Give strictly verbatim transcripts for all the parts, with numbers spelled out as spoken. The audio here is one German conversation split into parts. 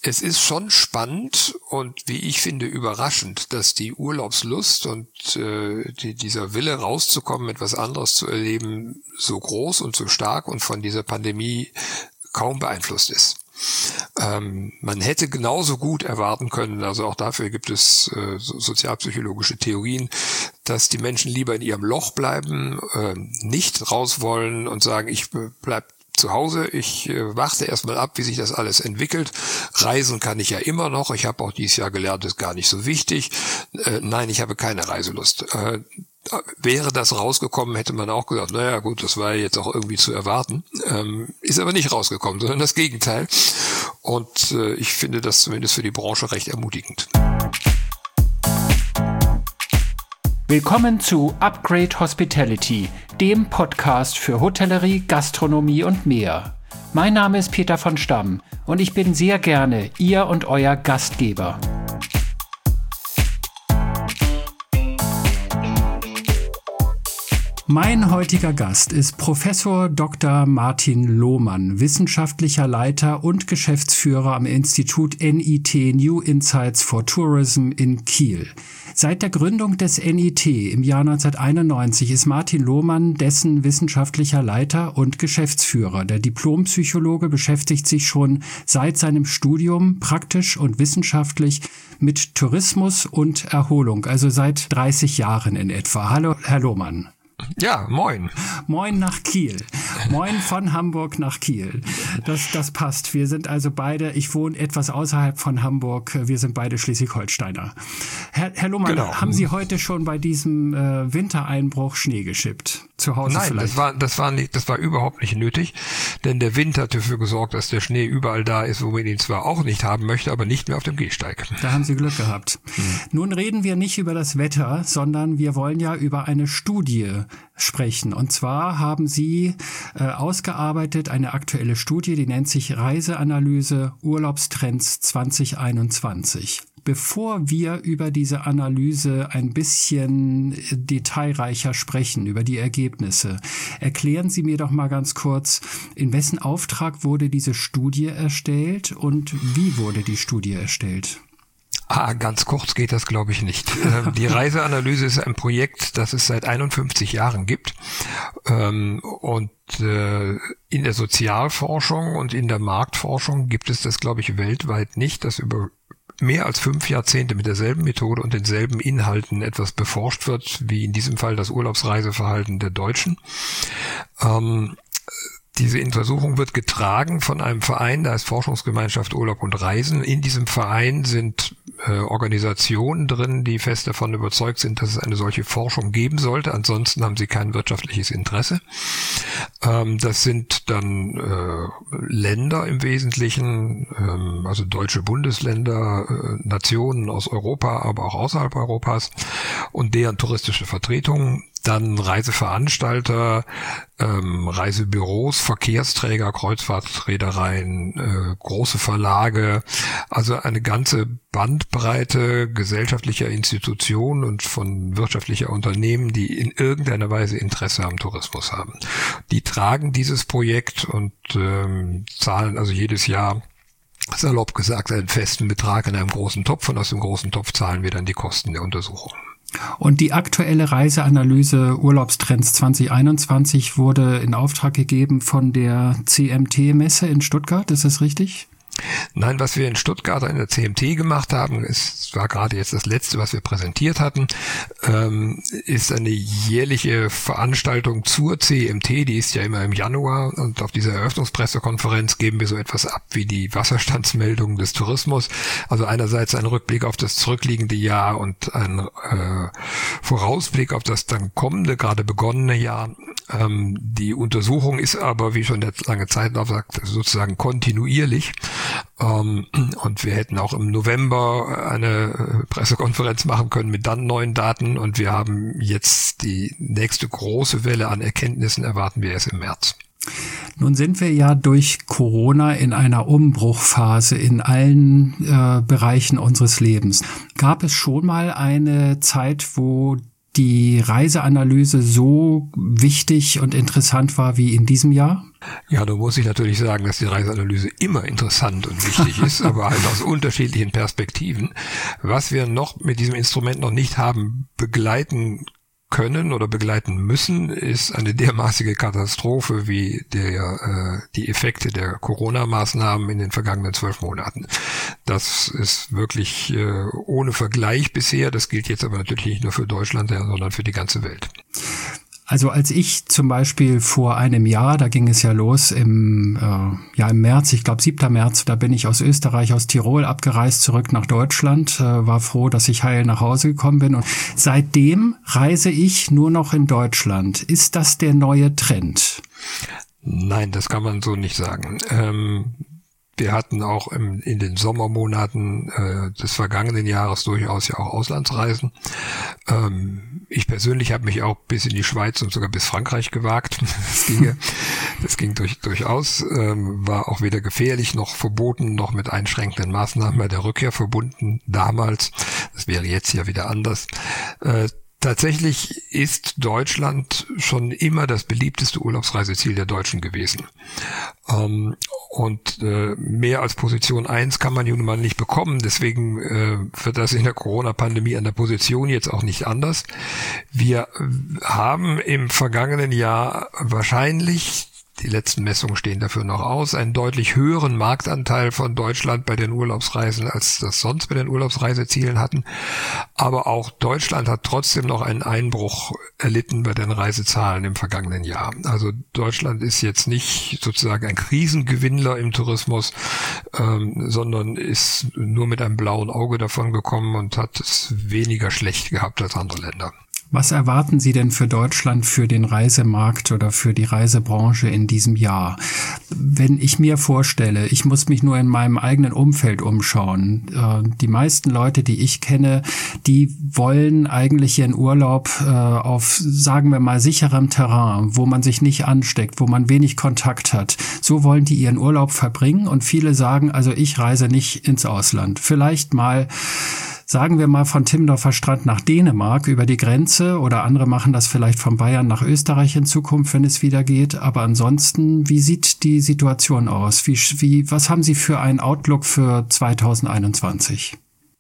Es ist schon spannend und wie ich finde überraschend, dass die Urlaubslust und äh, die, dieser Wille rauszukommen, etwas anderes zu erleben, so groß und so stark und von dieser Pandemie kaum beeinflusst ist. Ähm, man hätte genauso gut erwarten können, also auch dafür gibt es äh, so, sozialpsychologische Theorien, dass die Menschen lieber in ihrem Loch bleiben, äh, nicht raus wollen und sagen, ich bleib zu Hause, ich äh, warte erstmal ab, wie sich das alles entwickelt. Reisen kann ich ja immer noch, ich habe auch dieses Jahr gelernt, das ist gar nicht so wichtig. Äh, nein, ich habe keine Reiselust. Äh, Wäre das rausgekommen, hätte man auch gesagt, naja gut, das war jetzt auch irgendwie zu erwarten. Ähm, ist aber nicht rausgekommen, sondern das Gegenteil. Und äh, ich finde das zumindest für die Branche recht ermutigend. Willkommen zu Upgrade Hospitality, dem Podcast für Hotellerie, Gastronomie und mehr. Mein Name ist Peter von Stamm und ich bin sehr gerne Ihr und euer Gastgeber. Mein heutiger Gast ist Professor Doktor Martin Lohmann, wissenschaftlicher Leiter und Geschäftsführer am Institut N I T New Insights for Tourism in Kiel. Seit der Gründung des N I T im Jahr neunzehnhunderteinundneunzig ist Martin Lohmann dessen wissenschaftlicher Leiter und Geschäftsführer. Der Diplompsychologe beschäftigt sich schon seit seinem Studium praktisch und wissenschaftlich mit Tourismus und Erholung, also seit dreißig Jahren in etwa. Hallo, Herr Lohmann. Ja, moin. Moin nach Kiel. Moin von Hamburg nach Kiel. Das, das passt. Wir sind also beide, ich wohne etwas außerhalb von Hamburg, wir sind beide Schleswig-Holsteiner. Herr, Herr Lohmann, genau. Haben Sie heute schon bei diesem äh, Wintereinbruch Schnee geschippt? Zu Hause Nein, vielleicht? das war, das war nicht, das war überhaupt nicht nötig, denn der Wind hat dafür gesorgt, dass der Schnee überall da ist, wo man ihn zwar auch nicht haben möchte, aber nicht mehr auf dem Gehsteig. Da haben Sie Glück gehabt. Hm. Nun reden wir nicht über das Wetter, sondern wir wollen ja über eine Studie sprechen. Und zwar haben Sie äh, ausgearbeitet eine aktuelle Studie, die nennt sich Reiseanalyse Urlaubstrends zwanzig einundzwanzig. Bevor wir über diese Analyse ein bisschen detailreicher sprechen, über die Ergebnisse, erklären Sie mir doch mal ganz kurz, in wessen Auftrag wurde diese Studie erstellt und wie wurde die Studie erstellt? Ah, ganz kurz geht das, glaube ich, nicht. Die Reiseanalyse ist ein Projekt, das es seit einundfünfzig Jahren gibt. Und in der Sozialforschung und in der Marktforschung gibt es das, glaube ich, weltweit nicht, dass über mehr als fünf Jahrzehnte mit derselben Methode und denselben Inhalten etwas beforscht wird, wie in diesem Fall das Urlaubsreiseverhalten der Deutschen. Ähm, Diese Untersuchung wird getragen von einem Verein, da ist Forschungsgemeinschaft Urlaub und Reisen. In diesem Verein sind äh, Organisationen drin, die fest davon überzeugt sind, dass es eine solche Forschung geben sollte. Ansonsten haben sie kein wirtschaftliches Interesse. Ähm, das sind dann äh, Länder im Wesentlichen, ähm, also deutsche Bundesländer, äh, Nationen aus Europa, aber auch außerhalb Europas und deren touristische Vertretungen. Dann Reiseveranstalter, ähm, Reisebüros, Verkehrsträger, Kreuzfahrtreedereien, äh, große Verlage, also eine ganze Bandbreite gesellschaftlicher Institutionen und von wirtschaftlicher Unternehmen, die in irgendeiner Weise Interesse am Tourismus haben. Die tragen dieses Projekt und ähm, zahlen also jedes Jahr, salopp gesagt, einen festen Betrag in einem großen Topf und aus dem großen Topf zahlen wir dann die Kosten der Untersuchung. Und die aktuelle Reiseanalyse Urlaubstrends zwanzig einundzwanzig wurde in Auftrag gegeben von der C M T-Messe in Stuttgart, ist das richtig? Nein, was wir in Stuttgart in der C M T gemacht haben, es war gerade jetzt das letzte, was wir präsentiert hatten, ähm, ist eine jährliche Veranstaltung zur C M T, die ist ja immer im Januar und auf dieser Eröffnungspressekonferenz geben wir so etwas ab wie die Wasserstandsmeldung des Tourismus. Also einerseits ein Rückblick auf das zurückliegende Jahr und ein äh, Vorausblick auf das dann kommende, gerade begonnene Jahr. Ähm, die Untersuchung ist aber, wie schon der lange Zeitlauf sagt, sozusagen kontinuierlich. Ähm, und wir hätten auch im November eine Pressekonferenz machen können mit dann neuen Daten. Und wir haben jetzt die nächste große Welle an Erkenntnissen, erwarten wir erst im März. Nun sind wir ja durch Corona in einer Umbruchphase in allen äh, Bereichen unseres Lebens. Gab es schon mal eine Zeit, wo die Reiseanalyse so wichtig und interessant war wie in diesem Jahr? Ja, da muss ich natürlich sagen, dass die Reiseanalyse immer interessant und wichtig ist, aber halt aus unterschiedlichen Perspektiven. Was wir noch mit diesem Instrument noch nicht haben begleiten können oder begleiten müssen, ist eine dermaßige Katastrophe wie der, äh, die Effekte der Corona-Maßnahmen in den vergangenen zwölf Monaten. Das ist wirklich äh, ohne Vergleich bisher. Das gilt jetzt aber natürlich nicht nur für Deutschland, sondern für die ganze Welt. Also als ich zum Beispiel vor einem Jahr, da ging es ja los im, äh, ja im März, ich glaube siebter März, da bin ich aus Österreich, aus Tirol abgereist, zurück nach Deutschland, äh, war froh, dass ich heil nach Hause gekommen bin. Und seitdem reise ich nur noch in Deutschland. Ist das der neue Trend? Nein, das kann man so nicht sagen. Ähm Wir hatten auch im, in den Sommermonaten äh, des vergangenen Jahres durchaus ja auch Auslandsreisen. Ähm, ich persönlich habe mich auch bis in die Schweiz und sogar bis Frankreich gewagt. Das ging, das ging durch, durchaus, ähm, war auch weder gefährlich noch verboten, noch mit einschränkenden Maßnahmen bei der Rückkehr verbunden damals. Das wäre jetzt ja wieder anders. Äh, Tatsächlich ist Deutschland schon immer das beliebteste Urlaubsreiseziel der Deutschen gewesen. Ähm, und äh, mehr als Position eins kann man nun mal nicht bekommen. Deswegen äh, wird das in der Corona-Pandemie an der Position jetzt auch nicht anders. Wir haben im vergangenen Jahr wahrscheinlich, die letzten Messungen stehen dafür noch aus, einen deutlich höheren Marktanteil von Deutschland bei den Urlaubsreisen, als das sonst bei den Urlaubsreisezielen hatten. Aber auch Deutschland hat trotzdem noch einen Einbruch erlitten bei den Reisezahlen im vergangenen Jahr. Also Deutschland ist jetzt nicht sozusagen ein Krisengewinnler im Tourismus, ähm, sondern ist nur mit einem blauen Auge davon gekommen und hat es weniger schlecht gehabt als andere Länder. Was erwarten Sie denn für Deutschland, für den Reisemarkt oder für die Reisebranche in diesem Jahr? Wenn ich mir vorstelle, ich muss mich nur in meinem eigenen Umfeld umschauen. Die meisten Leute, die ich kenne, die wollen eigentlich ihren Urlaub auf, sagen wir mal, sicherem Terrain, wo man sich nicht ansteckt, wo man wenig Kontakt hat. So wollen die ihren Urlaub verbringen und viele sagen, also ich reise nicht ins Ausland. Vielleicht mal sagen wir mal von Timmendorfer Strand nach Dänemark über die Grenze, oder andere machen das vielleicht von Bayern nach Österreich in Zukunft, wenn es wieder geht. Aber ansonsten, wie sieht die Situation aus? Wie, wie, was haben Sie für einen Outlook für zweitausendeinundzwanzig?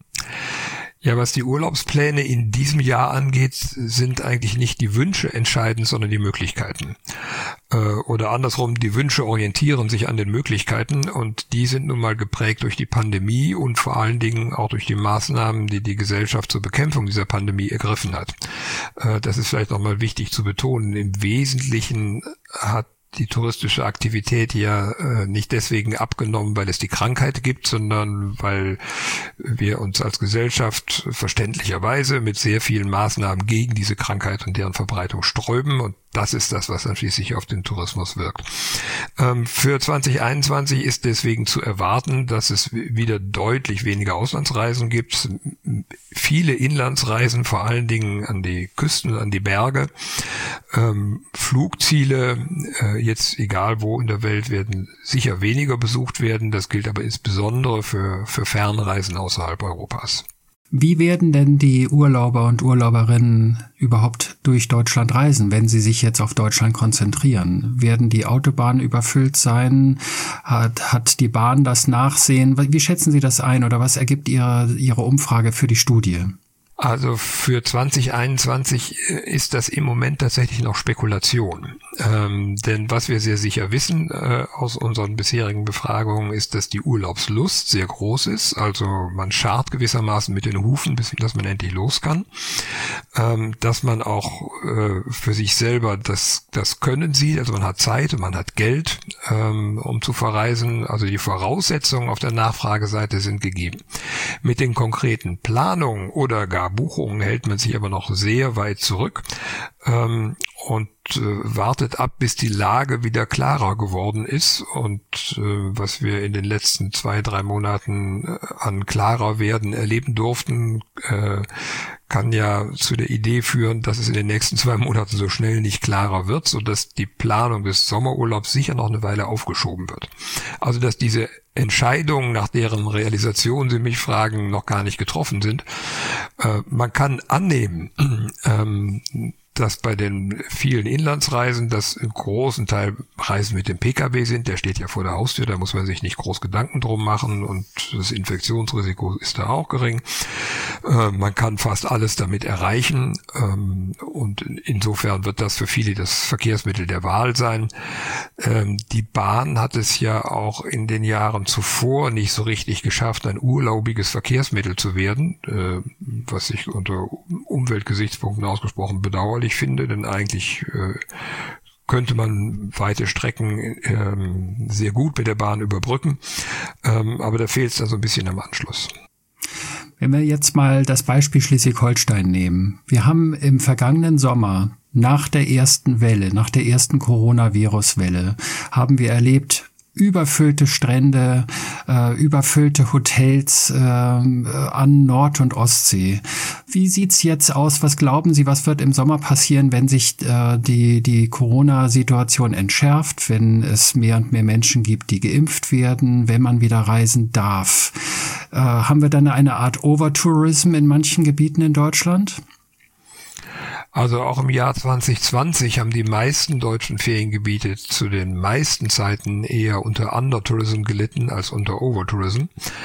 Ja, was die Urlaubspläne in diesem Jahr angeht, sind eigentlich nicht die Wünsche entscheidend, sondern die Möglichkeiten. Äh, oder andersrum, die Wünsche orientieren sich an den Möglichkeiten und die sind nun mal geprägt durch die Pandemie und vor allen Dingen auch durch die Maßnahmen, die die Gesellschaft zur Bekämpfung dieser Pandemie ergriffen hat. Äh, das ist vielleicht nochmal wichtig zu betonen. Im Wesentlichen hat die touristische Aktivität ja äh, nicht deswegen abgenommen, weil es die Krankheit gibt, sondern weil wir uns als Gesellschaft verständlicherweise mit sehr vielen Maßnahmen gegen diese Krankheit und deren Verbreitung sträuben, und das ist das, was dann schließlich auf den Tourismus wirkt. Ähm, für zwanzig einundzwanzig ist deswegen zu erwarten, dass es wieder deutlich weniger Auslandsreisen gibt, viele Inlandsreisen, vor allen Dingen an die Küsten, an die Berge. Ähm, Flugziele, äh, jetzt egal wo in der Welt, werden sicher weniger besucht werden. Das gilt aber insbesondere für, für Fernreisen außerhalb Europas. Wie werden denn die Urlauber und Urlauberinnen überhaupt durch Deutschland reisen, wenn sie sich jetzt auf Deutschland konzentrieren? Werden die Autobahnen überfüllt sein? Hat, hat die Bahn das Nachsehen? Wie schätzen Sie das ein, oder was ergibt Ihre, Ihre Umfrage für die Studie? Also für zwanzig einundzwanzig ist das im Moment tatsächlich noch Spekulation. Ähm, denn was wir sehr sicher wissen äh, aus unseren bisherigen Befragungen ist, dass die Urlaubslust sehr groß ist. Also man scharrt gewissermaßen mit den Hufen, bis dass man endlich los kann. Ähm, dass man auch äh, für sich selber das, das Können sieht. Also man hat Zeit und man hat Geld, ähm, um zu verreisen. Also die Voraussetzungen auf der Nachfrageseite sind gegeben. Mit den konkreten Planungen oder gar Buchungen hält man sich aber noch sehr weit zurück ähm, und äh, wartet ab, bis die Lage wieder klarer geworden ist. Und äh, was wir in den letzten zwei, drei Monaten äh, an klarer werden erleben durften, äh, kann ja zu der Idee führen, dass es in den nächsten zwei Monaten so schnell nicht klarer wird, sodass die Planung des Sommerurlaubs sicher noch eine Weile aufgeschoben wird. Also dass diese Entscheidungen, nach deren Realisation Sie mich fragen, noch gar nicht getroffen sind. Äh, man kann annehmen, ähm, dass bei den vielen Inlandsreisen, dass im großen Teil Reisen mit dem Pkw sind, der steht ja vor der Haustür, da muss man sich nicht groß Gedanken drum machen und das Infektionsrisiko ist da auch gering. Äh, man kann fast alles damit erreichen ähm, und insofern wird das für viele das Verkehrsmittel der Wahl sein. Ähm, die Bahn hat es ja auch in den Jahren zuvor nicht so richtig geschafft, ein urlaubiges Verkehrsmittel zu werden, äh, was ich unter Umweltgesichtspunkten ausgesprochen bedauerlich finde, denn eigentlich äh, könnte man weite Strecken ähm, sehr gut mit der Bahn überbrücken, ähm, aber da fehlt es dann so ein bisschen am Anschluss. Wenn wir jetzt mal das Beispiel Schleswig-Holstein nehmen. Wir haben im vergangenen Sommer nach der ersten Welle, nach der ersten Coronavirus-Welle, haben wir erlebt, überfüllte Strände, äh, überfüllte Hotels äh, an Nord- und Ostsee. Wie sieht's jetzt aus? Was glauben Sie, was wird im Sommer passieren, wenn sich äh, die die Corona-Situation entschärft, wenn es mehr und mehr Menschen gibt, die geimpft werden, wenn man wieder reisen darf? Äh, haben wir dann eine Art Overtourism in manchen Gebieten in Deutschland? Also auch im Jahr zwanzig zwanzig haben die meisten deutschen Feriengebiete zu den meisten Zeiten eher unter Undertourism gelitten als unter Overtourism,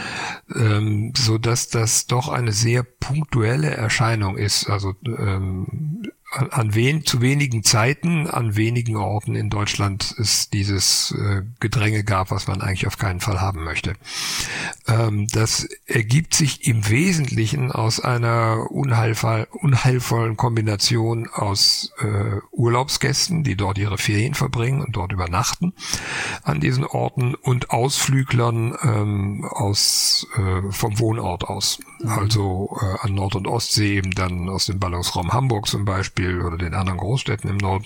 ähm, so dass das doch eine sehr punktuelle Erscheinung ist. Also ähm, an wen, zu wenigen Zeiten, an wenigen Orten in Deutschland es dieses äh, Gedränge gab, was man eigentlich auf keinen Fall haben möchte. Ähm, das ergibt sich im Wesentlichen aus einer unheilvoll, unheilvollen Kombination aus äh, Urlaubsgästen, die dort ihre Ferien verbringen und dort übernachten an diesen Orten, und Ausflüglern ähm, aus äh, vom Wohnort aus. Mhm. Also äh, an Nord- und Ostsee eben dann aus dem Ballungsraum Hamburg zum Beispiel oder den anderen Großstädten im Norden.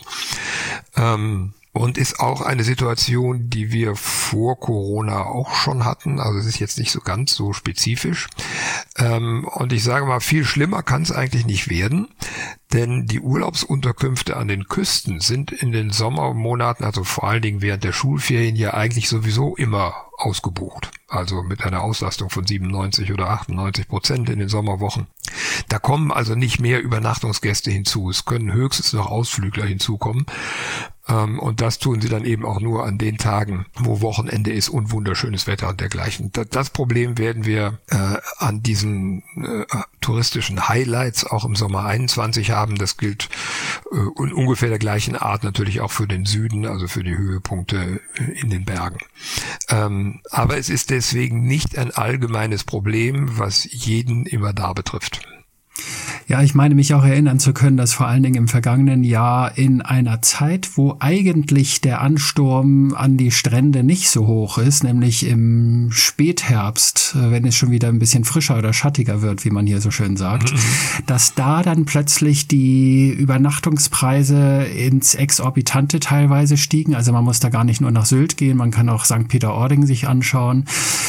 Ähm, und ist auch eine Situation, die wir vor Corona auch schon hatten. Also es ist jetzt nicht so ganz so spezifisch. Ähm, und ich sage mal, viel schlimmer kann es eigentlich nicht werden, denn die Urlaubsunterkünfte an den Küsten sind in den Sommermonaten, also vor allen Dingen während der Schulferien, ja eigentlich sowieso immer ausgebucht. Also mit einer Auslastung von siebenundneunzig oder achtundneunzig Prozent in den Sommerwochen. Da kommen also nicht mehr Übernachtungsgäste hinzu. Es können höchstens noch Ausflügler hinzukommen. Und das tun sie dann eben auch nur an den Tagen, wo Wochenende ist und wunderschönes Wetter und dergleichen. Das Problem werden wir äh, an diesen äh, touristischen Highlights auch im Sommer einundzwanzig haben. Das gilt äh, in ungefähr der gleichen Art natürlich auch für den Süden, also für die Höhepunkte in den Bergen. Ähm, aber es ist deswegen nicht ein allgemeines Problem, was jeden immer da betrifft. Ja, ich meine mich auch erinnern zu können, dass vor allen Dingen im vergangenen Jahr in einer Zeit, wo eigentlich der Ansturm an die Strände nicht so hoch ist, nämlich im Spätherbst, wenn es schon wieder ein bisschen frischer oder schattiger wird, wie man hier so schön sagt, mhm. dass da dann plötzlich die Übernachtungspreise ins Exorbitante teilweise stiegen. Also man muss da gar nicht nur nach Sylt gehen, man kann auch Sankt Peter-Ording sich anschauen.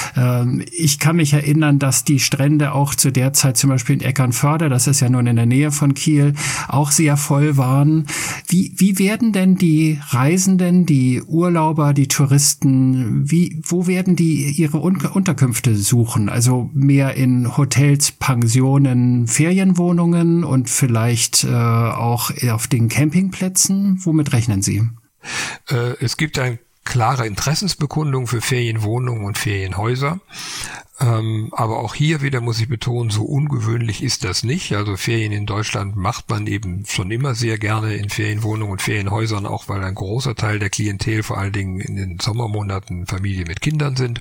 Ich kann mich erinnern, dass die Strände auch zu der Zeit zum Beispiel in Eckernförde, das ist ja nun in der Nähe von Kiel, auch sehr voll waren. Wie, wie werden denn die Reisenden, die Urlauber, die Touristen, wie, wo werden die ihre Unterkünfte suchen? Also mehr in Hotels, Pensionen, Ferienwohnungen und vielleicht äh, auch auf den Campingplätzen? Womit rechnen Sie? Äh, es gibt eine klare Interessensbekundung für Ferienwohnungen und Ferienhäuser. Ähm, aber auch hier wieder muss ich betonen, so ungewöhnlich ist das nicht. Also Ferien in Deutschland macht man eben schon immer sehr gerne in Ferienwohnungen und Ferienhäusern, auch weil ein großer Teil der Klientel vor allen Dingen in den Sommermonaten Familien mit Kindern sind.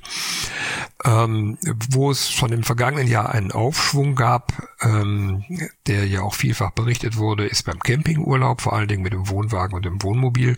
Ähm, wo es schon im vergangenen Jahr einen Aufschwung gab, ähm, der ja auch vielfach berichtet wurde, ist beim Campingurlaub, vor allen Dingen mit dem Wohnwagen und dem Wohnmobil.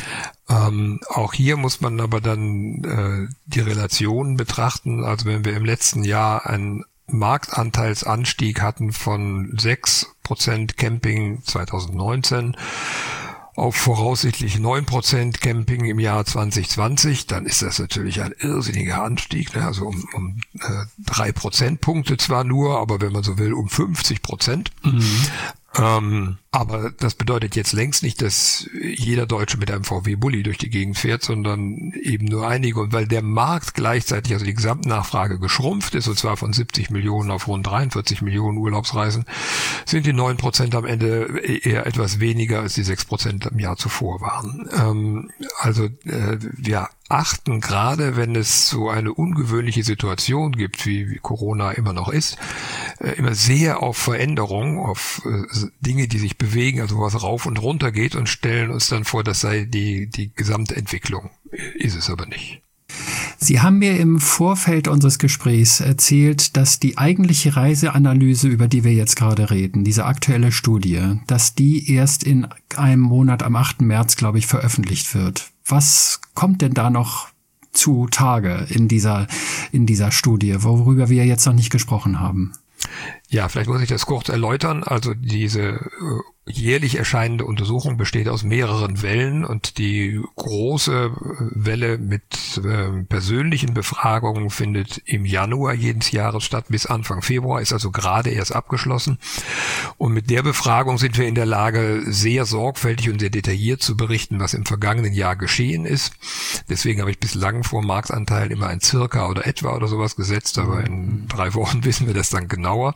Ähm, auch hier muss man aber dann äh, die Relationen betrachten. Also wenn wir im letzten Jahr einen Marktanteilsanstieg hatten von sechs Prozent Camping zwanzig neunzehn auf voraussichtlich neun Prozent Camping im Jahr zwanzig zwanzig, dann ist das natürlich ein irrsinniger Anstieg, ne? Also um, um äh, drei Prozentpunkte zwar nur, aber wenn man so will, um fünfzig Prozent. Mhm. Ähm, aber das bedeutet jetzt längst nicht, dass jeder Deutsche mit einem V W-Bulli durch die Gegend fährt, sondern eben nur einige. Und weil der Markt gleichzeitig, also die Gesamtnachfrage geschrumpft ist, und zwar von siebzig Millionen auf rund dreiundvierzig Millionen Urlaubsreisen, sind die neun Prozent am Ende eher etwas weniger, als die sechs Prozent im Jahr zuvor waren. Ähm, also äh, wir achten gerade, wenn es so eine ungewöhnliche Situation gibt, wie, wie Corona immer noch ist, äh, immer sehr auf Veränderung, auf äh, Dinge, die sich bewegen, also was rauf und runter geht, und stellen uns dann vor, das sei die, die Gesamtentwicklung. Ist es aber nicht. Sie haben mir im Vorfeld unseres Gesprächs erzählt, dass die eigentliche Reiseanalyse, über die wir jetzt gerade reden, diese aktuelle Studie, dass die erst in einem Monat am achten März, glaube ich, veröffentlicht wird. Was kommt denn da noch zu Tage in dieser, in dieser Studie, worüber wir jetzt noch nicht gesprochen haben? Ja, vielleicht muss ich das kurz erläutern. Also diese äh, jährlich erscheinende Untersuchung besteht aus mehreren Wellen, und die große Welle mit äh, persönlichen Befragungen findet im Januar jedes Jahres statt, bis Anfang Februar, ist also gerade erst abgeschlossen. Und mit der Befragung sind wir in der Lage, sehr sorgfältig und sehr detailliert zu berichten, was im vergangenen Jahr geschehen ist. Deswegen habe ich bislang vor Marktanteilen immer ein Circa oder etwa oder sowas gesetzt, aber in drei Wochen wissen wir das dann genauer.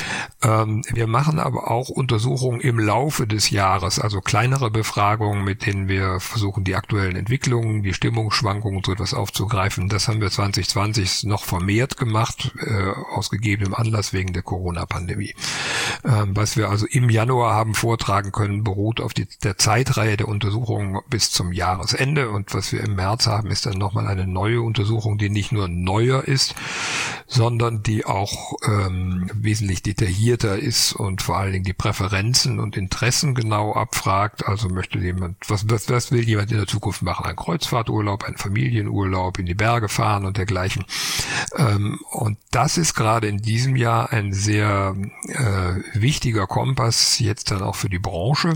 Ähm, wir machen aber auch Untersuchungen im Laufe des Jahres, also kleinere Befragungen, mit denen wir versuchen, die aktuellen Entwicklungen, die Stimmungsschwankungen und so etwas aufzugreifen. Das haben wir zwanzig zwanzig noch vermehrt gemacht, äh, aus gegebenem Anlass wegen der Corona-Pandemie. Ähm, was wir also im Januar haben vortragen können, beruht auf die, der Zeitreihe der Untersuchungen bis zum Jahresende, und was wir im März haben, ist dann nochmal eine neue Untersuchung, die nicht nur neuer ist, sondern die auch ähm, wesentlich detaillierter ist und vor allen Dingen die Präferenzen und Interessen genau abfragt. Also möchte jemand, was, was, was will jemand in der Zukunft machen? Ein Kreuzfahrturlaub, ein Familienurlaub, in die Berge fahren und dergleichen. Ähm, und das ist gerade in diesem Jahr ein sehr äh, wichtiger Kompass, jetzt dann auch für die Branche.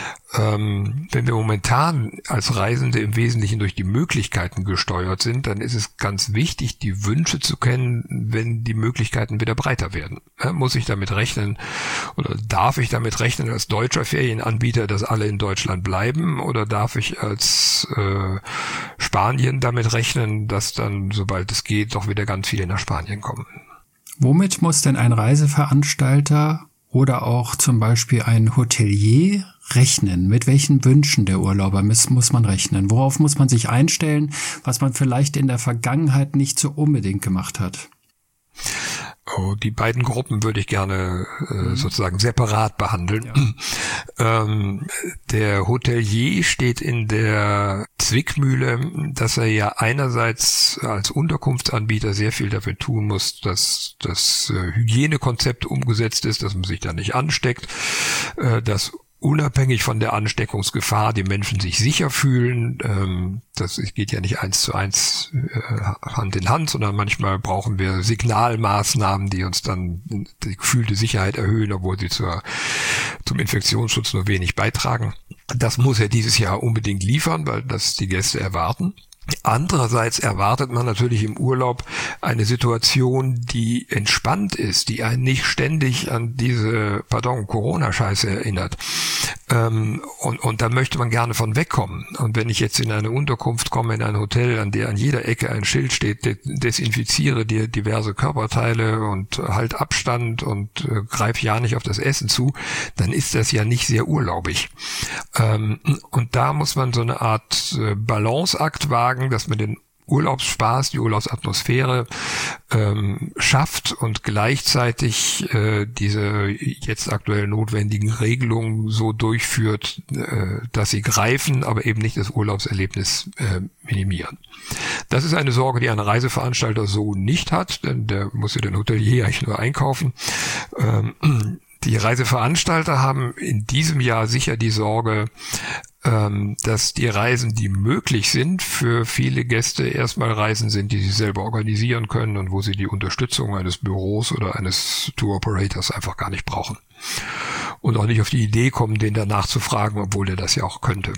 Ähm, wenn wir momentan als Reisende im Wesentlichen durch die Möglichkeiten gesteuert sind, dann ist es ganz wichtig, die Wünsche zu kennen, wenn die Möglichkeiten wieder breiter werden. Ja, muss ich damit rechnen oder darf ich damit rechnen als deutscher Ferienanbieter, dass alle in Deutschland bleiben, oder darf ich als äh, Spanien damit rechnen, dass dann, sobald es geht, doch wieder ganz viele nach Spanien kommen? Womit muss denn ein Reiseveranstalter oder auch zum Beispiel ein Hotelier rechnen? Mit welchen Wünschen der Urlauber muss, muss man rechnen? Worauf muss man sich einstellen, was man vielleicht in der Vergangenheit nicht so unbedingt gemacht hat? Oh, die beiden Gruppen würde ich gerne äh, sozusagen separat behandeln. Ja. Ähm, der Hotelier steht in der Zwickmühle, dass er ja einerseits als Unterkunftsanbieter sehr viel dafür tun muss, dass das äh, Hygienekonzept umgesetzt ist, dass man sich da nicht ansteckt, äh, dass unabhängig von der Ansteckungsgefahr die Menschen sich sicher fühlen. Ähm, das geht ja nicht eins zu eins äh, Hand in Hand, sondern manchmal brauchen wir Signalmaßnahmen, die uns dann die gefühlte Sicherheit erhöhen, obwohl sie zur, zum Infektionsschutz nur wenig beitragen. Das muss er dieses Jahr unbedingt liefern, weil das die Gäste erwarten. Andererseits erwartet man natürlich im Urlaub eine Situation, die entspannt ist, die einen nicht ständig an diese, pardon, Corona-Scheiße erinnert. Ähm, und, und da möchte man gerne von wegkommen. Und wenn ich jetzt in eine Unterkunft komme, in ein Hotel, an der an jeder Ecke ein Schild steht, de- desinfiziere dir diverse Körperteile und halt Abstand und äh, greif ja nicht auf das Essen zu, dann ist das ja nicht sehr urlaubig. Ähm, und da muss man so eine Art äh, Balanceakt wagen, dass man den Urlaubsspaß, die Urlaubsatmosphäre ähm, schafft und gleichzeitig äh, diese jetzt aktuell notwendigen Regelungen so durchführt, äh, dass sie greifen, aber eben nicht das Urlaubserlebnis äh, minimieren. Das ist eine Sorge, die ein Reiseveranstalter so nicht hat, denn der muss ja den Hotelier eigentlich nur einkaufen. Ähm, die Reiseveranstalter haben in diesem Jahr sicher die Sorge, dass die Reisen, die möglich sind, für viele Gäste erstmal Reisen sind, die sie selber organisieren können und wo sie die Unterstützung eines Büros oder eines Tour-Operators einfach gar nicht brauchen. Und auch nicht auf die Idee kommen, den danach zu fragen, obwohl der das ja auch könnte.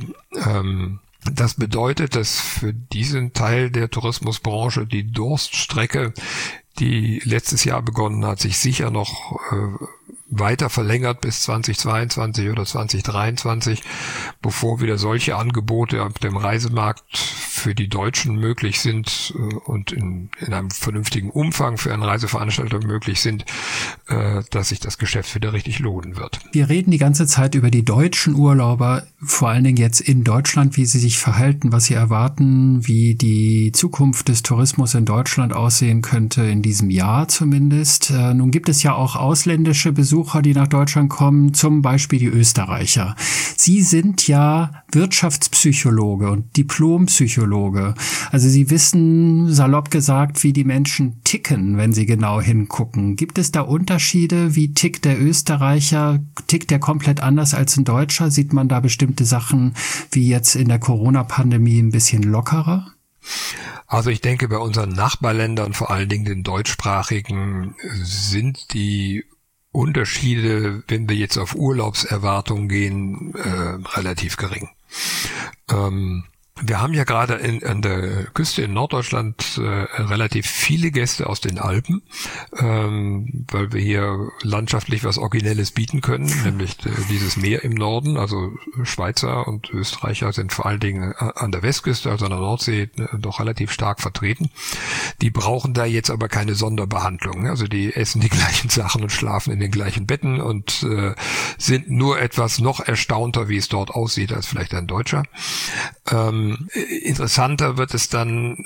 Das bedeutet, dass für diesen Teil der Tourismusbranche die Durststrecke, die letztes Jahr begonnen hat, sich sicher noch weiter verlängert bis zweitausendzweiundzwanzig oder zweitausenddreiundzwanzig, bevor wieder solche Angebote auf dem Reisemarkt für die Deutschen möglich sind und in, in einem vernünftigen Umfang für einen Reiseveranstalter möglich sind, dass sich das Geschäft wieder richtig lohnen wird. Wir reden die ganze Zeit über die deutschen Urlauber, vor allen Dingen jetzt in Deutschland, wie sie sich verhalten, was sie erwarten, wie die Zukunft des Tourismus in Deutschland aussehen könnte, in diesem Jahr zumindest. Äh, nun gibt es ja auch ausländische Besucher, die nach Deutschland kommen, zum Beispiel die Österreicher. Sie sind ja Wirtschaftspsychologe und Diplompsychologe. Also Sie wissen, salopp gesagt, wie die Menschen ticken, wenn sie genau hingucken. Gibt es da Unterschiede? Wie tickt der Österreicher? Tickt der komplett anders als ein Deutscher? Sieht man da bestimmte Sachen wie jetzt in der Corona-Pandemie ein bisschen lockerer? Also ich denke, bei unseren Nachbarländern, vor allen Dingen den deutschsprachigen, sind die Unterschiede, wenn wir jetzt auf Urlaubserwartungen gehen, äh, relativ gering. Ähm, wir haben ja gerade in, an der Küste in Norddeutschland äh, relativ viele Gäste aus den Alpen, ähm, weil wir hier landschaftlich was Originelles bieten können, nämlich äh, dieses Meer im Norden. Also Schweizer und Österreicher sind vor allen Dingen an der Westküste, also an der Nordsee, äh, doch relativ stark vertreten. Die brauchen da jetzt aber keine Sonderbehandlung. Also die essen die gleichen Sachen und schlafen in den gleichen Betten und äh, sind nur etwas noch erstaunter, wie es dort aussieht, als vielleicht ein Deutscher. Ähm, Interessanter wird es dann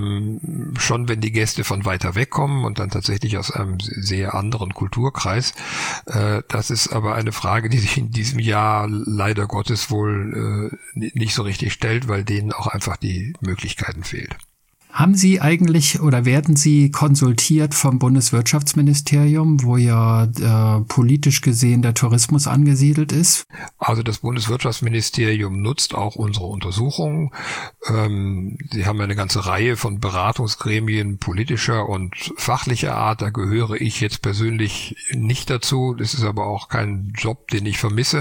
ähm, schon, wenn die Gäste von weiter weg kommen und dann tatsächlich aus einem sehr anderen Kulturkreis. Äh, das ist aber eine Frage, die sich in diesem Jahr leider Gottes wohl äh, nicht so richtig stellt, weil denen auch einfach die Möglichkeiten fehlt. Haben Sie eigentlich oder werden Sie konsultiert vom Bundeswirtschaftsministerium, wo ja äh, politisch gesehen der Tourismus angesiedelt ist? Also das Bundeswirtschaftsministerium nutzt auch unsere Untersuchungen. Ähm, sie haben eine ganze Reihe von Beratungsgremien politischer und fachlicher Art. Da gehöre ich jetzt persönlich nicht dazu. Das ist aber auch kein Job, den ich vermisse.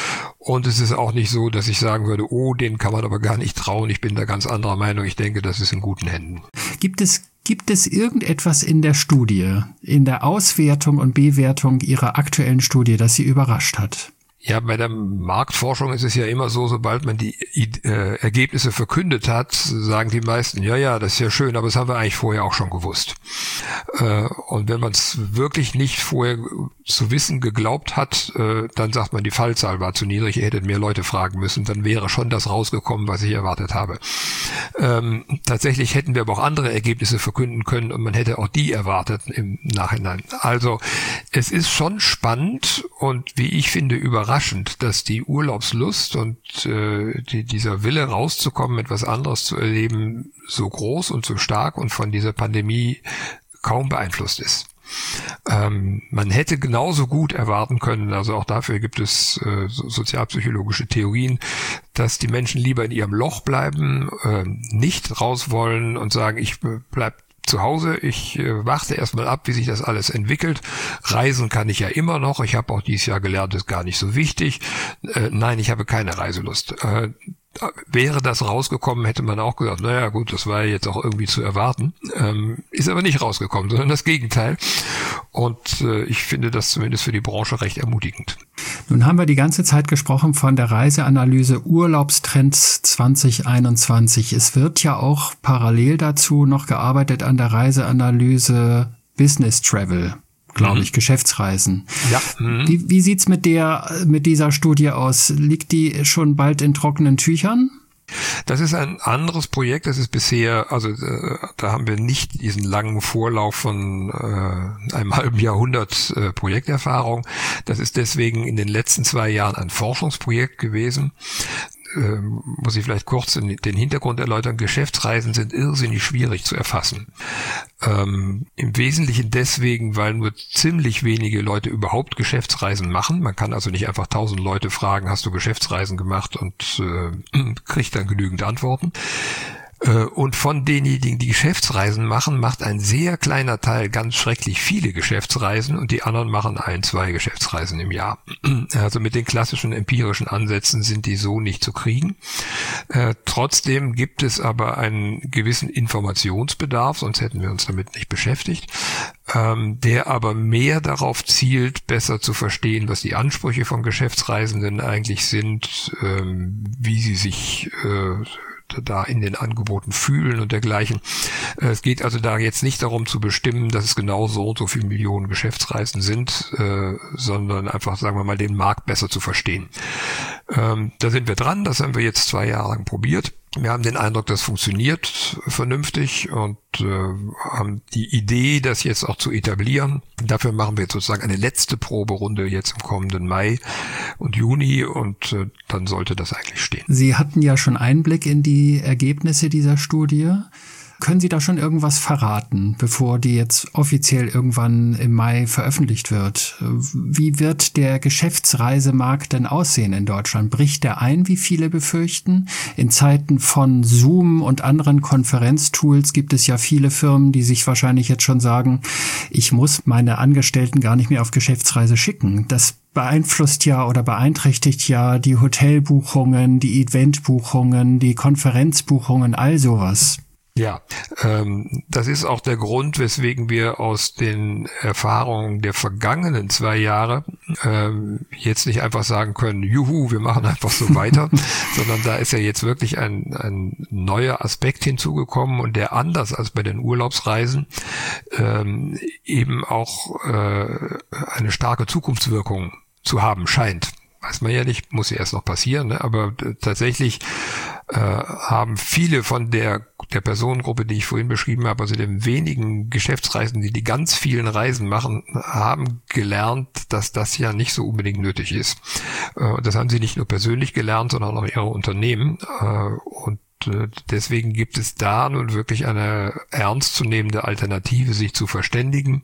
Und es ist auch nicht so, dass ich sagen würde, oh, den kann man aber gar nicht trauen. Ich bin da ganz anderer Meinung. Ich denke, das ist in guten Händen. Gibt es, gibt es irgendetwas in der Studie, in der Auswertung und Bewertung Ihrer aktuellen Studie, das Sie überrascht hat? Ja, bei der Marktforschung ist es ja immer so, sobald man die äh, Ergebnisse verkündet hat, sagen die meisten, ja, ja, das ist ja schön, aber das haben wir eigentlich vorher auch schon gewusst. Äh, und wenn man es wirklich nicht vorher zu wissen geglaubt hat, äh, dann sagt man, die Fallzahl war zu niedrig, ihr hättet mehr Leute fragen müssen, dann wäre schon das rausgekommen, was ich erwartet habe. Ähm, tatsächlich hätten wir aber auch andere Ergebnisse verkünden können und man hätte auch die erwartet im Nachhinein. Also es ist schon spannend und wie ich finde, überraschend, dass die Urlaubslust und äh, die, dieser Wille rauszukommen, etwas anderes zu erleben, so groß und so stark und von dieser Pandemie kaum beeinflusst ist. Ähm, man hätte genauso gut erwarten können, also auch dafür gibt es äh, sozialpsychologische Theorien, dass die Menschen lieber in ihrem Loch bleiben, äh, nicht raus wollen und sagen, ich bleib zu Hause, ich äh, warte erstmal ab, wie sich das alles entwickelt. Reisen kann ich ja immer noch. Ich habe auch dieses Jahr gelernt, das ist gar nicht so wichtig. Äh, nein, ich habe keine Reiselust. Äh, wäre das rausgekommen, hätte man auch gesagt, naja gut, das war ja jetzt auch irgendwie zu erwarten. Ähm, ist aber nicht rausgekommen, sondern das Gegenteil. Und äh, ich finde das zumindest für die Branche recht ermutigend. Nun haben wir die ganze Zeit gesprochen von der Reiseanalyse Urlaubstrends zwanzig einundzwanzig. Es wird ja auch parallel dazu noch gearbeitet an der Reiseanalyse Business Travel, glaube mhm. ich, Geschäftsreisen. Ja. Mhm. Wie, wie sieht's mit der, mit dieser Studie aus? Liegt die schon bald in trockenen Tüchern? Das ist ein anderes Projekt. Das ist bisher, also äh, da haben wir nicht diesen langen Vorlauf von äh, einem halben Jahrhundert äh, Projekterfahrung. Das ist deswegen in den letzten zwei Jahren ein Forschungsprojekt gewesen. Ähm, muss ich vielleicht kurz den, den Hintergrund erläutern. Geschäftsreisen sind irrsinnig schwierig zu erfassen. Ähm, im Wesentlichen deswegen, weil nur ziemlich wenige Leute überhaupt Geschäftsreisen machen. Man kann also nicht einfach tausend Leute fragen, hast du Geschäftsreisen gemacht und äh, kriegt dann genügend Antworten. Und von denjenigen, die Geschäftsreisen machen, macht ein sehr kleiner Teil ganz schrecklich viele Geschäftsreisen und die anderen machen ein, zwei Geschäftsreisen im Jahr. Also mit den klassischen empirischen Ansätzen sind die so nicht zu kriegen. Äh, trotzdem gibt es aber einen gewissen Informationsbedarf, sonst hätten wir uns damit nicht beschäftigt. ähm, der aber mehr darauf zielt, besser zu verstehen, was die Ansprüche von Geschäftsreisenden eigentlich sind, ähm, wie sie sich äh, da in den Angeboten fühlen und dergleichen. Es geht also da jetzt nicht darum zu bestimmen, dass es genau so und so viele Millionen Geschäftsreisen sind, äh, sondern einfach, sagen wir mal, den Markt besser zu verstehen. Ähm, da sind wir dran, das haben wir jetzt zwei Jahre lang probiert. Wir haben den Eindruck, das funktioniert vernünftig und äh, haben die Idee, das jetzt auch zu etablieren. Dafür machen wir jetzt sozusagen eine letzte Proberunde jetzt im kommenden Mai und Juni und äh, dann sollte das eigentlich stehen. Sie hatten ja schon Einblick in die Ergebnisse dieser Studie. Können Sie da schon irgendwas verraten, bevor die jetzt offiziell irgendwann im Mai veröffentlicht wird? Wie wird der Geschäftsreisemarkt denn aussehen in Deutschland? Bricht der ein, wie viele befürchten? In Zeiten von Zoom und anderen Konferenztools gibt es ja viele Firmen, die sich wahrscheinlich jetzt schon sagen, ich muss meine Angestellten gar nicht mehr auf Geschäftsreise schicken. Das beeinflusst ja oder beeinträchtigt ja die Hotelbuchungen, die Eventbuchungen, die Konferenzbuchungen, all sowas. Ja, ähm, das ist auch der Grund, weswegen wir aus den Erfahrungen der vergangenen zwei Jahre ähm, jetzt nicht einfach sagen können, juhu, wir machen einfach so weiter, sondern da ist ja jetzt wirklich ein, ein neuer Aspekt hinzugekommen und der anders als bei den Urlaubsreisen ähm, eben auch äh, eine starke Zukunftswirkung zu haben scheint. Weiß man ja nicht, muss ja erst noch passieren, ne? Aber äh, tatsächlich äh, haben viele von der der Personengruppe, die ich vorhin beschrieben habe, also den wenigen Geschäftsreisen, die die ganz vielen Reisen machen, haben gelernt, dass das ja nicht so unbedingt nötig ist. Äh, das haben sie nicht nur persönlich gelernt, sondern auch ihre Unternehmen. Äh, und deswegen gibt es da nun wirklich eine ernstzunehmende Alternative, sich zu verständigen.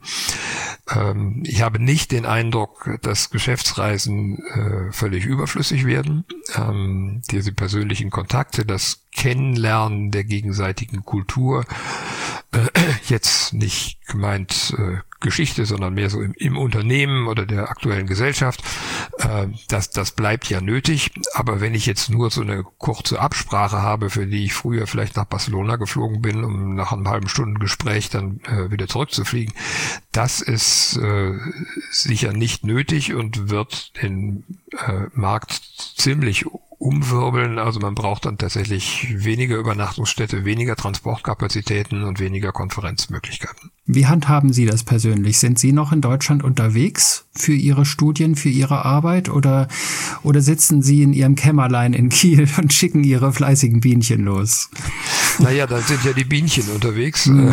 Ähm, ich habe nicht den Eindruck, dass Geschäftsreisen äh, völlig überflüssig werden. Ähm, diese persönlichen Kontakte, das Kennenlernen der gegenseitigen Kultur, äh, jetzt nicht gemeint äh, Geschichte, sondern mehr so im, im Unternehmen oder der aktuellen Gesellschaft. Äh, das, das bleibt ja nötig. Aber wenn ich jetzt nur so eine kurze Absprache habe, für die ich früher vielleicht nach Barcelona geflogen bin, um nach einem halben Stunden Gespräch dann äh, wieder zurückzufliegen, das ist äh, sicher nicht nötig und wird den äh, Markt ziemlich umwirbeln. Also man braucht dann tatsächlich weniger Übernachtungsstätte, weniger Transportkapazitäten und weniger Konferenzmöglichkeiten. Wie handhaben Sie das persönlich? Sind Sie noch in Deutschland unterwegs für Ihre Studien, für Ihre Arbeit oder, oder sitzen Sie in Ihrem Kämmerlein in Kiel und schicken Ihre fleißigen Bienchen los? Naja, da sind ja die Bienchen unterwegs. Mhm.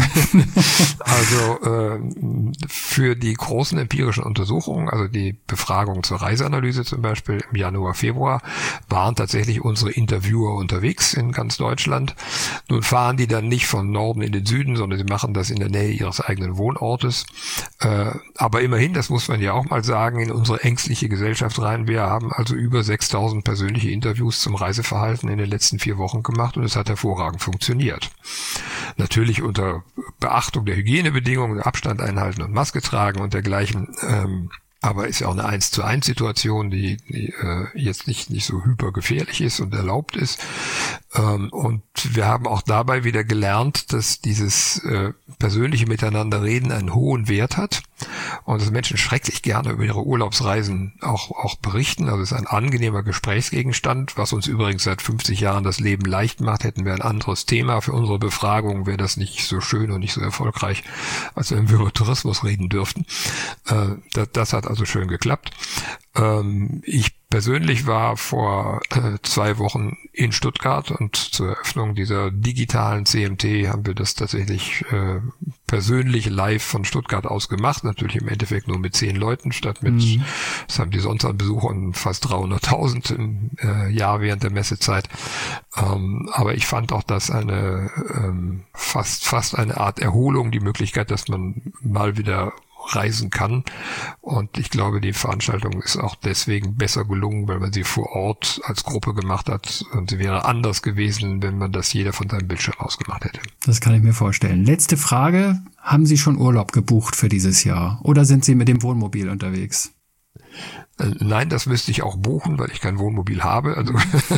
Also äh, für die großen empirischen Untersuchungen, also die Befragung zur Reiseanalyse zum Beispiel im Januar, Februar, waren tatsächlich unsere Interviewer unterwegs in ganz Deutschland. Nun fahren die dann nicht von Norden in den Süden, sondern sie machen das in der Nähe ihres eigenen Wohnortes. Äh, aber immerhin, das muss man ja auch mal sagen, in unsere ängstliche Gesellschaft rein. Wir haben also über sechstausend persönliche Interviews zum Reiseverhalten in den letzten vier Wochen gemacht und es hat hervorragend funktioniert. Natürlich unter Beachtung der Hygienebedingungen, Abstand einhalten und Maske tragen und dergleichen. Ähm, aber ist ja auch eine eins zu eins Situation, die, die äh, jetzt nicht nicht so hypergefährlich ist und erlaubt ist. Ähm, und wir haben auch dabei wieder gelernt, dass dieses äh, persönliche Miteinanderreden einen hohen Wert hat und dass Menschen schrecklich gerne über ihre Urlaubsreisen auch auch berichten. Also es ist ein angenehmer Gesprächsgegenstand, was uns übrigens seit fünfzig Jahren das Leben leicht macht. Hätten wir ein anderes Thema für unsere Befragung, wäre das nicht so schön und nicht so erfolgreich, als wenn wir über Tourismus reden dürften. Äh, das, das hat also schön geklappt. Ähm, ich persönlich war vor äh, zwei Wochen in Stuttgart und zur Eröffnung dieser digitalen C M T haben wir das tatsächlich äh, persönlich live von Stuttgart aus gemacht. Natürlich im Endeffekt nur mit zehn Leuten statt mit, mhm. das haben die sonst an Besuchern fast dreihunderttausend im äh, Jahr während der Messezeit. Ähm, aber ich fand auch das eine ähm, fast fast eine Art Erholung, die Möglichkeit, dass man mal wieder reisen kann. Und ich glaube, die Veranstaltung ist auch deswegen besser gelungen, weil man sie vor Ort als Gruppe gemacht hat. Und sie wäre anders gewesen, wenn man das jeder von seinem Bildschirm aus gemacht hätte. Das kann ich mir vorstellen. Letzte Frage. Haben Sie schon Urlaub gebucht für dieses Jahr? Oder sind Sie mit dem Wohnmobil unterwegs? Nein, das müsste ich auch buchen, weil ich kein Wohnmobil habe. Also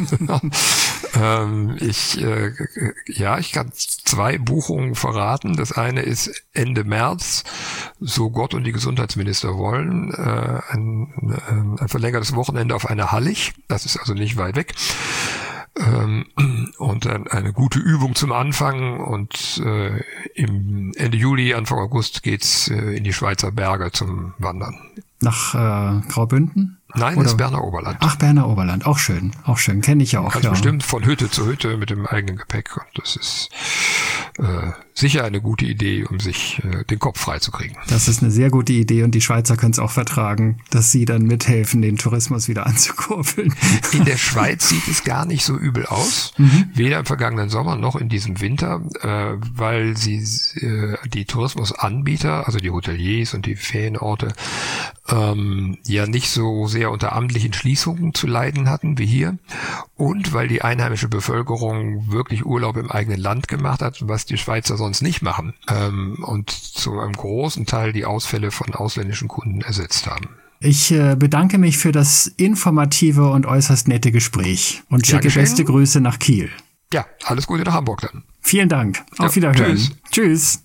ähm, ich äh, ja, ich kann zwei Buchungen verraten. Das eine ist Ende März, so Gott und die Gesundheitsminister wollen, äh, ein, ein verlängertes Wochenende auf einer Hallig. Das ist also nicht weit weg. Ähm, und ein, eine gute Übung zum Anfang. Und äh, im Ende Juli, Anfang August geht's äh, in die Schweizer Berge zum Wandern. Nach äh, Graubünden? Nein, das ist Berner Oberland. Ach, Berner Oberland, auch schön, auch schön, kenne ich ja auch. Ganz ja. bestimmt von Hütte zu Hütte mit dem eigenen Gepäck. Und das ist äh, sicher eine gute Idee, um sich äh, den Kopf frei zu kriegen. Das ist eine sehr gute Idee und die Schweizer können es auch vertragen, dass sie dann mithelfen, den Tourismus wieder anzukurbeln. In der Schweiz sieht es gar nicht so übel aus, mhm. weder im vergangenen Sommer noch in diesem Winter, äh, weil sie äh, die Tourismusanbieter, also die Hoteliers und die Ferienorte, ähm, ja nicht so sehr unter amtlichen Schließungen zu leiden hatten wie hier und weil die einheimische Bevölkerung wirklich Urlaub im eigenen Land gemacht hat, was die Schweizer sonst nicht machen, ähm, und zu einem großen Teil die Ausfälle von ausländischen Kunden ersetzt haben. Ich äh, bedanke mich für das informative und äußerst nette Gespräch und schicke ja, beste Grüße nach Kiel. Ja, alles Gute nach Hamburg dann. Vielen Dank. Auf ja, Wiederhören. Tschüss. Tschüss.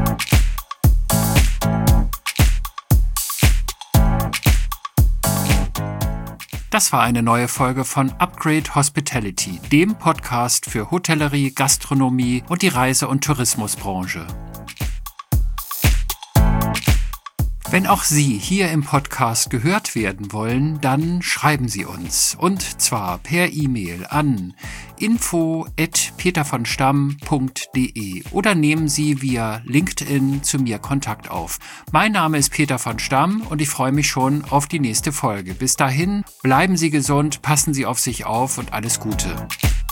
Das war eine neue Folge von Upgrade Hospitality, dem Podcast für Hotellerie, Gastronomie und die Reise- und Tourismusbranche. Wenn auch Sie hier im Podcast gehört werden wollen, dann schreiben Sie uns. Und zwar per E-Mail an info at petervonstamm punkt de oder nehmen Sie via LinkedIn zu mir Kontakt auf. Mein Name ist Peter von Stamm und ich freue mich schon auf die nächste Folge. Bis dahin, bleiben Sie gesund, passen Sie auf sich auf und alles Gute.